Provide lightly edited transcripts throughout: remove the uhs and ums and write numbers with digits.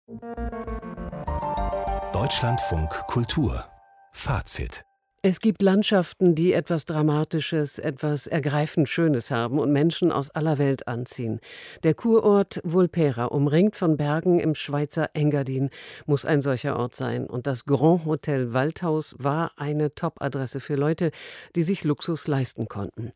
Deutschlandfunk Kultur Fazit. Es gibt Landschaften, die etwas Dramatisches, etwas ergreifend Schönes haben und Menschen aus aller Welt anziehen. Der Kurort Volpera, umringt von Bergen im Schweizer Engadin, muss ein solcher Ort sein. Und das Grand Hotel Waldhaus war eine Top-Adresse für Leute, die sich Luxus leisten konnten.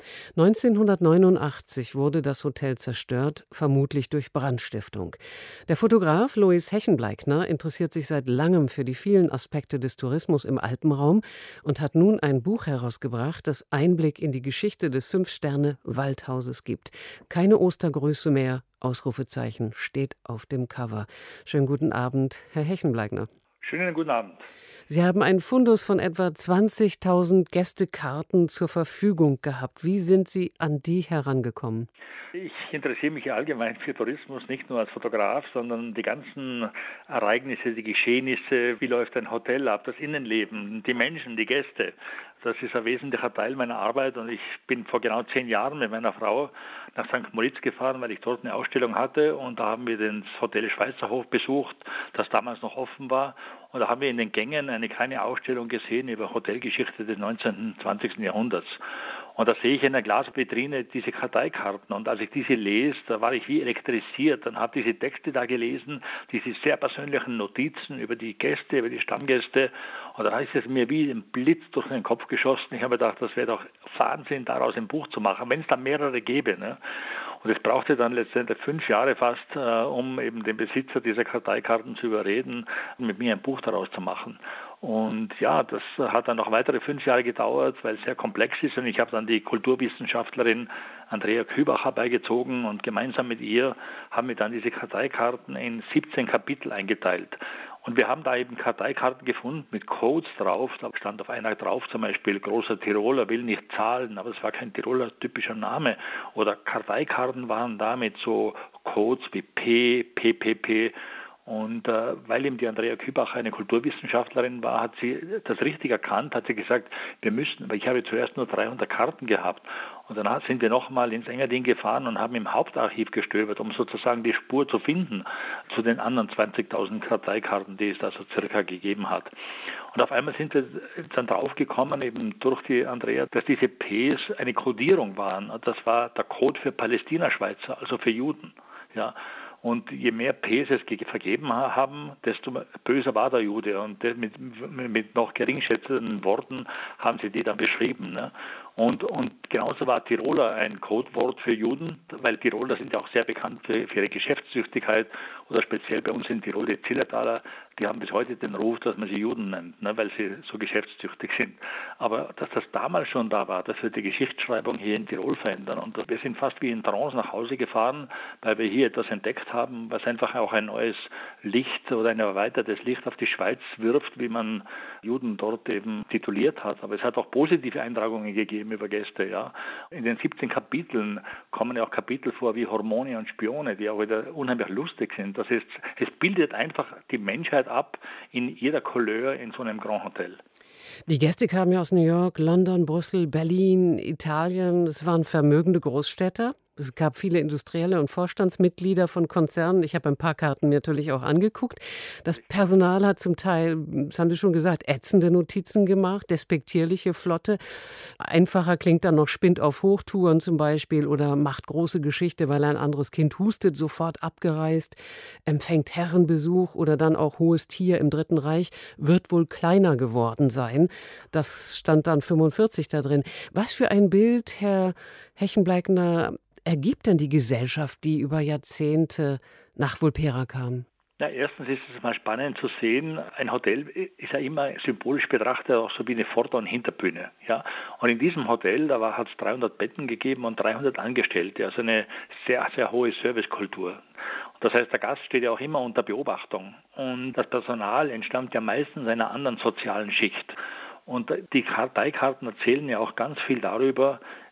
1989 wurde das Hotel zerstört, vermutlich durch Brandstiftung. Der Fotograf Lois Hechenbleikner interessiert sich seit langem für die vielen Aspekte des Tourismus im Alpenraum und hat nun ein Buch herausgebracht, das Einblick in die Geschichte des 5-Sterne-Waldhauses gibt. Keine Ostergröße mehr, Ausrufezeichen, steht auf dem Cover. Schönen guten Abend, Herr Hechenbleikner. Schönen guten Abend. Sie haben einen Fundus von etwa 20.000 Gästekarten zur Verfügung gehabt. Wie sind Sie an die herangekommen? Ich interessiere mich allgemein für Tourismus, nicht nur als Fotograf, sondern die ganzen Ereignisse, die Geschehnisse, wie läuft ein Hotel ab, das Innenleben, die Menschen, die Gäste. Das ist ein wesentlicher Teil meiner Arbeit und ich bin vor genau 10 Jahren mit meiner Frau nach St. Moritz gefahren, weil ich dort eine Ausstellung hatte und da haben wir das Hotel Schweizerhof besucht, das damals noch offen war und da haben wir in den Gängen eine kleine Ausstellung gesehen über Hotelgeschichte des 19. und 20. Jahrhunderts. Und da sehe ich in der Glasvitrine diese Karteikarten und als ich diese lese, da war ich wie elektrisiert. Dann habe ich diese Texte da gelesen, diese sehr persönlichen Notizen über die Gäste, über die Stammgäste und da ist es mir wie ein Blitz durch den Kopf geschossen. Ich habe gedacht, das wäre doch Wahnsinn, daraus ein Buch zu machen, wenn es da mehrere gäbe. Ne? Und es brauchte dann letztendlich 5 Jahre fast, um eben den Besitzer dieser Karteikarten zu überreden, mit mir ein Buch daraus zu machen. Und ja, das hat dann noch weitere 5 Jahre gedauert, weil es sehr komplex ist. Und ich habe dann die Kulturwissenschaftlerin Andrea Kübacher beigezogen und gemeinsam mit ihr haben wir dann diese Karteikarten in 17 Kapitel eingeteilt. Und wir haben da eben Karteikarten gefunden mit Codes drauf. Da stand auf einer drauf zum Beispiel, großer Tiroler will nicht zahlen, aber es war kein Tiroler typischer Name. Oder Karteikarten waren da mit so Codes wie P, PPP. Und weil eben die Andrea Kübacher eine Kulturwissenschaftlerin war, hat sie das richtig erkannt, hat sie gesagt, wir müssen, weil ich habe zuerst nur 300 Karten gehabt. Und dann sind wir nochmal ins Engadin gefahren und haben im Hauptarchiv gestöbert, um sozusagen die Spur zu finden zu den anderen 20.000 Karteikarten, die es da so circa gegeben hat. Und auf einmal sind wir dann draufgekommen, eben durch die Andrea, dass diese Ps eine Kodierung waren. Und das war der Code für Palästina-Schweizer, also für Juden. Ja. Und je mehr Ps es vergeben haben, desto böser war der Jude. Und mit noch geringschätzenden Worten haben sie die dann beschrieben. Ne? Und genauso war Tiroler ein Codewort für Juden, weil Tiroler sind ja auch sehr bekannt für ihre Geschäftstüchtigkeit oder speziell bei uns in Tirol die Zillertaler, die haben bis heute den Ruf, dass man sie Juden nennt, ne, weil sie so geschäftstüchtig sind. Aber dass das damals schon da war, das wird die Geschichtsschreibung hier in Tirol verändern. Und wir sind fast wie in Trance nach Hause gefahren, weil wir hier etwas entdeckt haben, was einfach auch ein neues Licht oder ein erweitertes Licht auf die Schweiz wirft, wie man Juden dort eben tituliert hat. Aber es hat auch positive Eintragungen gegeben über Gäste. Ja. In den 17 Kapiteln kommen ja auch Kapitel vor wie Hormone und Spione, die auch wieder unheimlich lustig sind. Das heißt, es bildet einfach die Menschheit ab in jeder Couleur in so einem Grand Hotel. Die Gäste kamen ja aus New York, London, Brüssel, Berlin, Italien. Es waren vermögende Großstädter. Es gab viele Industrielle und Vorstandsmitglieder von Konzernen. Ich habe ein paar Karten mir natürlich auch angeguckt. Das Personal hat zum Teil, das haben Sie schon gesagt, ätzende Notizen gemacht, despektierliche Flotte. Einfacher klingt dann noch spinnt auf Hochtouren zum Beispiel oder macht große Geschichte, weil ein anderes Kind hustet, sofort abgereist, empfängt Herrenbesuch oder dann auch hohes Tier im Dritten Reich, wird wohl kleiner geworden sein. Das stand dann 45 da drin. Was für ein Bild, Herr Hechenbleikner, ergibt denn die Gesellschaft, die über Jahrzehnte nach Volpera kam? Na, erstens ist es mal spannend zu sehen, ein Hotel ist ja immer symbolisch betrachtet auch so wie eine Vorder- und Hinterbühne. Ja? Und in diesem Hotel, da hat es 300 Betten gegeben und 300 Angestellte, also eine sehr, sehr hohe Servicekultur. Das heißt, der Gast steht ja auch immer unter Beobachtung. Und das Personal entstammt ja meistens einer anderen sozialen Schicht. Und die Karteikarten erzählen ja auch ganz viel darüber,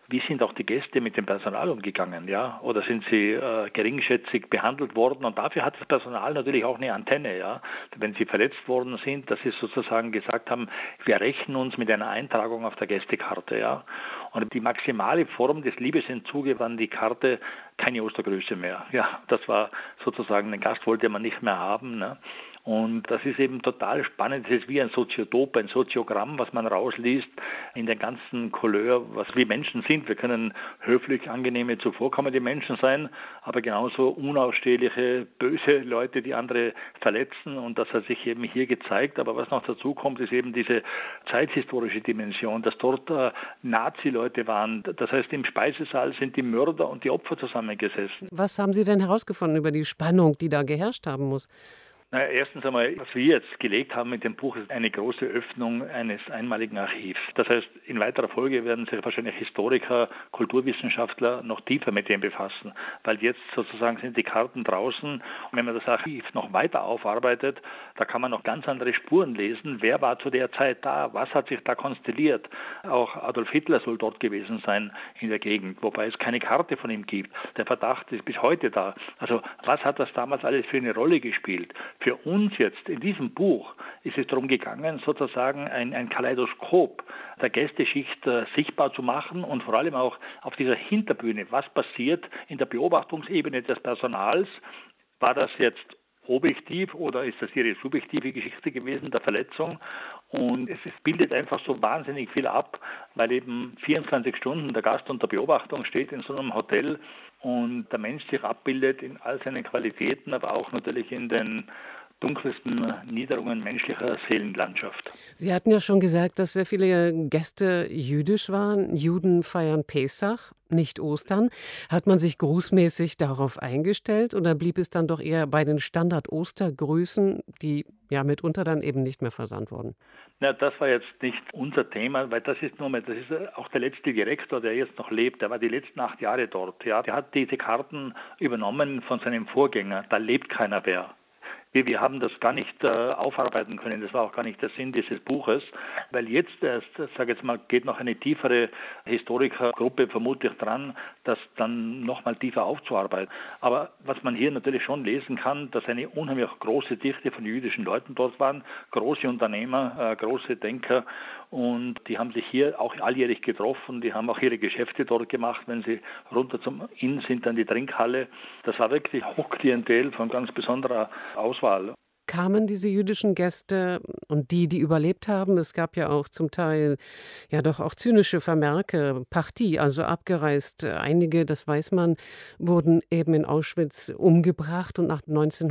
wie sind auch die Gäste mit dem Personal umgegangen, ja? Oder sind sie geringschätzig behandelt worden? Und dafür hat das Personal natürlich auch eine Antenne, ja? Wenn sie verletzt worden sind, dass sie sozusagen gesagt haben, wir rechnen uns mit einer Eintragung auf der Gästekarte, ja? Und die maximale Form des Liebesentzuges war die Karte keine Ostergrüße mehr. Ja, das war sozusagen, den Gast wollte man nicht mehr haben, ne? Und das ist eben total spannend. Es ist wie ein Soziotop, ein Soziogramm, was man rausliest in den ganzen Couleur, was wir Menschen sind. Wir können höflich, angenehme, zuvorkommende Menschen sein, aber genauso unausstehliche, böse Leute, die andere verletzen. Und das hat sich eben hier gezeigt. Aber was noch dazu kommt, ist eben diese zeithistorische Dimension, dass dort Nazi-Leute waren. Das heißt, im Speisesaal sind die Mörder und die Opfer zusammengesessen. Was haben Sie denn herausgefunden über die Spannung, die da geherrscht haben muss? Na, erstens einmal, was wir jetzt gelegt haben mit dem Buch, ist eine große Öffnung eines einmaligen Archivs. Das heißt, in weiterer Folge werden sich wahrscheinlich Historiker, Kulturwissenschaftler noch tiefer mit dem befassen, weil jetzt sozusagen sind die Karten draußen. Und wenn man das Archiv noch weiter aufarbeitet, da kann man noch ganz andere Spuren lesen. Wer war zu der Zeit da? Was hat sich da konstelliert? Auch Adolf Hitler soll dort gewesen sein in der Gegend, wobei es keine Karte von ihm gibt. Der Verdacht ist bis heute da. Also was hat das damals alles für eine Rolle gespielt? Für uns jetzt in diesem Buch ist es darum gegangen, sozusagen ein Kaleidoskop der Gästeschicht sichtbar zu machen und vor allem auch auf dieser Hinterbühne, was passiert in der Beobachtungsebene des Personals. War das jetzt objektiv oder ist das ihre subjektive Geschichte gewesen, der Verletzung? Und es bildet einfach so wahnsinnig viel ab, weil eben 24 Stunden der Gast unter Beobachtung steht in so einem Hotel und der Mensch sich abbildet in all seinen Qualitäten, aber auch natürlich in den dunkelsten Niederungen menschlicher Seelenlandschaft. Sie hatten ja schon gesagt, dass sehr viele Gäste jüdisch waren. Juden feiern Pesach, nicht Ostern. Hat man sich grußmäßig darauf eingestellt oder blieb es dann doch eher bei den Standard-Ostergrüßen, die ja mitunter dann eben nicht mehr versandt wurden? Na, das war jetzt nicht unser Thema, weil das ist auch der letzte Direktor, der jetzt noch lebt. Der war die letzten 8 Jahre dort. Ja, der hat diese Karten übernommen von seinem Vorgänger. Da lebt keiner mehr. Wir haben das gar nicht aufarbeiten können. Das war auch gar nicht der Sinn dieses Buches, weil jetzt erst, sage jetzt mal, geht noch eine tiefere Historikergruppe vermutlich dran, das dann noch mal tiefer aufzuarbeiten. Aber was man hier natürlich schon lesen kann, dass eine unheimlich große Dichte von jüdischen Leuten dort waren, große Unternehmer, große Denker, und die haben sich hier auch alljährlich getroffen. Die haben auch ihre Geschäfte dort gemacht, wenn sie runter zum Inn sind, dann die Trinkhalle. Das war wirklich Hochklientel von ganz besonderer Auswahl. Kamen diese jüdischen Gäste und die überlebt haben, es gab ja auch zum Teil ja doch auch zynische Vermerke, Partie, also abgereist. Einige, das weiß man, wurden eben in Auschwitz umgebracht und nach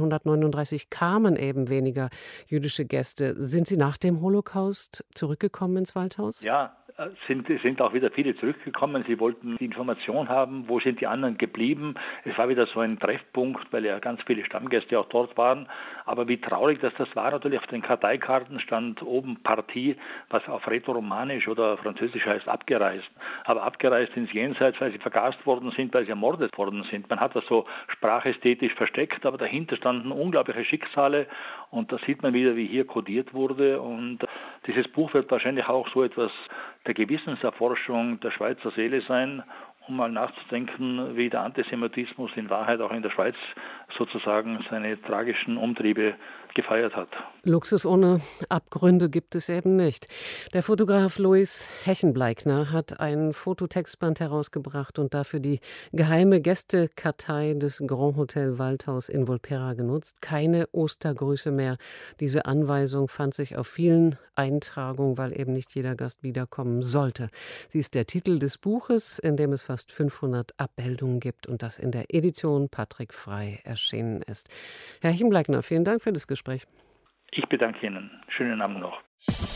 1939 kamen eben weniger jüdische Gäste. Sind Sie nach dem Holocaust zurückgekommen ins Waldhaus? Ja. Sind auch wieder viele zurückgekommen. Sie wollten die Information haben, wo sind die anderen geblieben. Es war wieder so ein Treffpunkt, weil ja ganz viele Stammgäste auch dort waren. Aber wie traurig das war, natürlich auf den Karteikarten stand oben Partie, was auf Rätoromanisch oder Französisch heißt abgereist. Aber abgereist ins Jenseits, weil sie vergast worden sind, weil sie ermordet worden sind. Man hat das so sprachästhetisch versteckt, aber dahinter standen unglaubliche Schicksale und da sieht man wieder, wie hier kodiert wurde. Und dieses Buch wird wahrscheinlich auch so etwas der Gewissenserforschung der Schweizer Seele sein, um mal nachzudenken, wie der Antisemitismus in Wahrheit auch in der Schweiz sozusagen seine tragischen Umtriebe gefeiert hat. Luxus ohne Abgründe gibt es eben nicht. Der Fotograf Louis Hechenbleikner hat ein Fototextband herausgebracht und dafür die geheime Gästekartei des Grand Hotel Waldhaus in Volpera genutzt. Keine Ostergrüße mehr. Diese Anweisung fand sich auf vielen Eintragungen, weil eben nicht jeder Gast wiederkommen sollte. Sie ist der Titel des Buches, in dem es fast 500 Abbildungen gibt und das in der Edition Patrick Frey erschienen ist. Herr Hechenbleikner, vielen Dank für das Gespräch. Ich bedanke Ihnen. Schönen Abend noch.